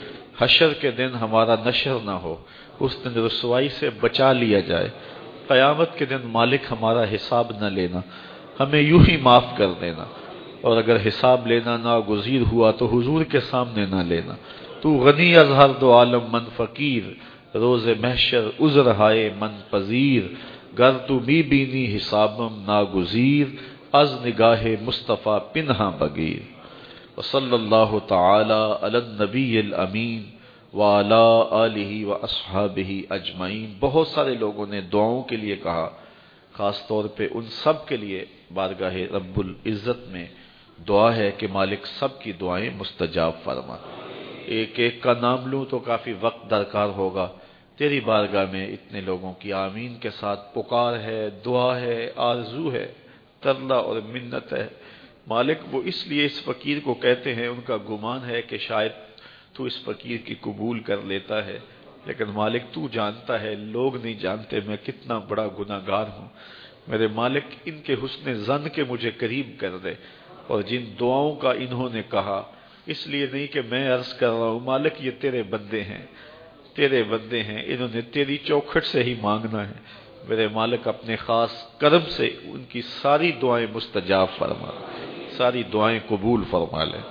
حشر کے دن ہمارا نشر نہ ہو، اس دن رسوائی سے بچا لیا جائے، قیامت کے دن مالک ہمارا حساب نہ لینا، ہمیں یوں ہی معاف کر دینا، اور اگر حساب لینا ناگزیر ہوا تو حضور کے سامنے نہ لینا۔ تو غنی از ہر دو عالم من فقیر، روز محشر عذر ہائے من پذیر، گر تو می بینی حسابم ناگزیر، از نگاہ مصطفیٰ پنہا بگیر۔ وصلی اللہ تعالی علی النبی الامین وعلی آلہ واصحابہ اجمعین۔ بہت سارے لوگوں نے دعاؤں کے لیے کہا، خاص طور پہ ان سب کے لیے بارگاہ رب العزت میں دعا ہے کہ مالک سب کی دعائیں مستجاب فرما۔ ایک ایک کا نام لوں تو کافی وقت درکار ہوگا، تیری بارگاہ میں اتنے لوگوں کی آمین کے ساتھ پکار ہے، دعا ہے، آرزو ہے، ترلا اور منت ہے۔ مالک وہ اس لیے اس فقیر کو کہتے ہیں، ان کا گمان ہے کہ شاید تو اس فقیر کی قبول کر لیتا ہے، لیکن مالک تو جانتا ہے، لوگ نہیں جانتے میں کتنا بڑا گناہگار ہوں۔ میرے مالک ان کے حسن ظن کے مجھے قریب کر دے، اور جن دعاؤں کا انہوں نے کہا، اس لیے نہیں کہ میں عرض کر رہا ہوں، مالک یہ تیرے بندے ہیں، تیرے بندے ہیں، انہوں نے تیری چوکھٹ سے ہی مانگنا ہے۔ میرے مالک اپنے خاص کرم سے ان کی ساری دعائیں مستجاب فرما، ساری دعائیں قبول فرما لے۔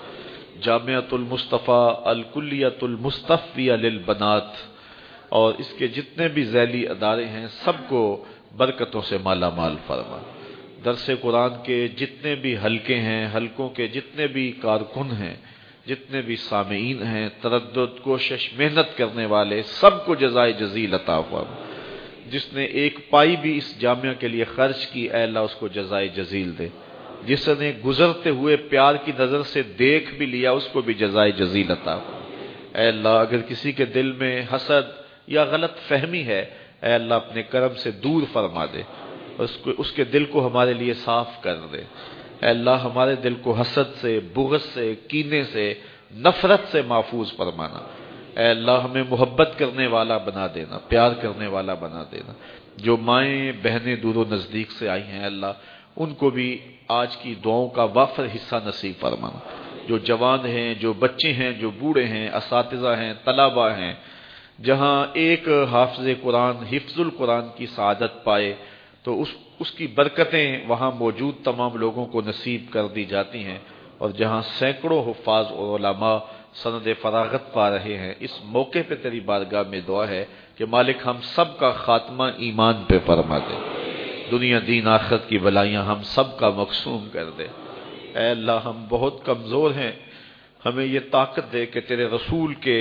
جامعۃ المصطفیٰ الکلیۃ المصطفیہ للبنات اور اس کے جتنے بھی ذیلی ادارے ہیں سب کو برکتوں سے مالا مال فرما۔ درس قرآن کے جتنے بھی حلقے ہیں، حلقوں کے جتنے بھی کارکن ہیں، جتنے بھی سامعین ہیں، تردد، کوشش، محنت کرنے والے، سب کو جزائے جزیل عطا فرما۔ جس نے ایک پائی بھی اس جامعہ کے لیے خرچ کی، اے اللہ اس کو جزائے جزیل دے۔ جس نے گزرتے ہوئے پیار کی نظر سے دیکھ بھی لیا، اس کو بھی جزائے جزیل عطا فرما۔ اے اللہ اگر کسی کے دل میں حسد یا غلط فہمی ہے، اے اللہ اپنے کرم سے دور فرما دے، اس کو اس کے دل کو ہمارے لیے صاف کر دے۔ اے اللہ ہمارے دل کو حسد سے، بغض سے، کینے سے، نفرت سے محفوظ فرمانا۔ اے اللہ ہمیں محبت کرنے والا بنا دینا، پیار کرنے والا بنا دینا۔ جو مائیں بہنیں دور و نزدیک سے آئی ہیں اللہ، ان کو بھی آج کی دعاؤں کا وافر حصہ نصیب فرمانا۔ جو جوان ہیں، جو بچے ہیں، جو بوڑھے ہیں، اساتذہ ہیں، طلبہ ہیں، جہاں ایک حافظ قرآن حفظ القرآن کی سعادت پائے تو اس اس کی برکتیں وہاں موجود تمام لوگوں کو نصیب کر دی جاتی ہیں، اور جہاں سینکڑوں حفاظ اور علماء سند فراغت پا رہے ہیں، اس موقع پہ تیری بارگاہ میں دعا ہے کہ مالک ہم سب کا خاتمہ ایمان پہ فرما دے، دنیا دین آخرت کی بلائیاں ہم سب کا مقسوم کر دے۔ اے اللہ ہم بہت کمزور ہیں، ہمیں یہ طاقت دے کہ تیرے رسول کے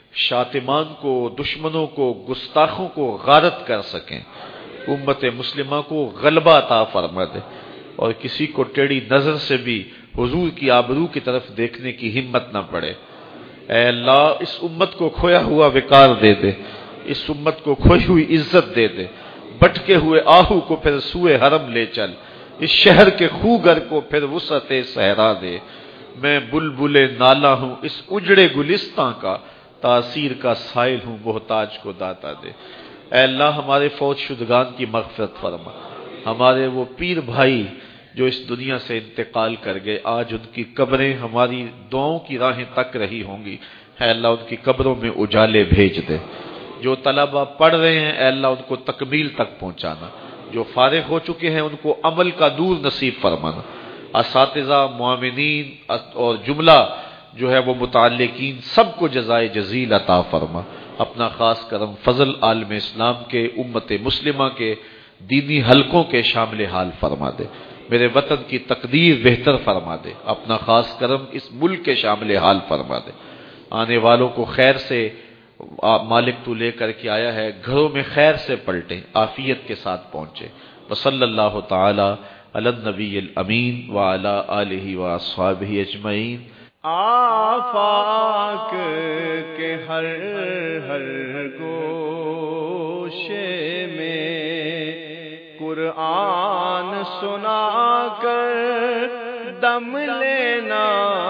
شاتمان کو، دشمنوں کو، گستاخوں کو غارت کر سکیں، امت مسلمہ کو غلبہ عطا فرما دے، اور کسی کو ٹیڑھی نظر سے بھی حضور کی آبرو کی طرف دیکھنے کی ہمت نہ پڑے۔ اے اللہ اس امت کو کھویا ہوا وقار دے دے، اس امت کو کھوئی ہوئی عزت دے دے، بٹکے ہوئے آہو کو پھر سوئے حرم لے چل، اس شہر کے خوگر کو پھر وسعت صحرا دے۔ میں بلبل نالا ہوں اس اجڑے گلستاں کا، تاثیر کا سائل ہوں محتاج کو داتا دے۔ اے اللہ ہمارے فوت شدگان کی مغفرت فرما، ہمارے وہ پیر بھائی جو اس دنیا سے انتقال کر گئے، آج ان کی قبریں ہماری دعاؤں کی راہیں تک رہی ہوں گی، اے اللہ ان کی قبروں میں اجالے بھیج دے۔ جو طلبہ پڑھ رہے ہیں اے اللہ ان کو تکمیل تک پہنچانا، جو فارغ ہو چکے ہیں ان کو عمل کا نور نصیب فرمانا، اساتذہ، معاونین اور جملہ جو ہے وہ متعلقین سب کو جزائے جزیل عطا فرما۔ اپنا خاص کرم فضل عالم اسلام کے، امت مسلمہ کے دینی حلقوں کے شامل حال فرما دے، میرے وطن کی تقدیر بہتر فرما دے، اپنا خاص کرم اس ملک کے شامل حال فرما دے، آنے والوں کو خیر سے مالک تو لے کر کے آیا ہے، گھروں میں خیر سے پلٹیں، عافیت کے ساتھ پہنچے۔ وصلی اللہ تعالی علی النبی الامین وعلی آلہ واصحابہ اجمعین۔ آفاق کے ہر ہر گوشے میں قرآن سنا کر دم لینا،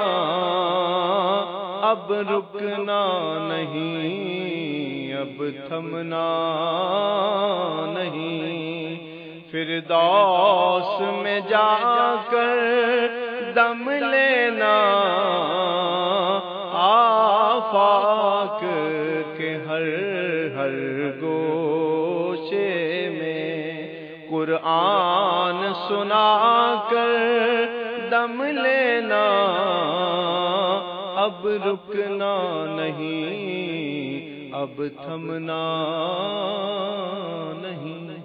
اب رکنا نہیں، اب تھمنا نہیں، فردوس میں جا کر دم لینا، آفاق کے ہر ہر گوشے میں قرآن سنا کر دم لینا، اب رکنا نہیں، اب تھمنا نہیں۔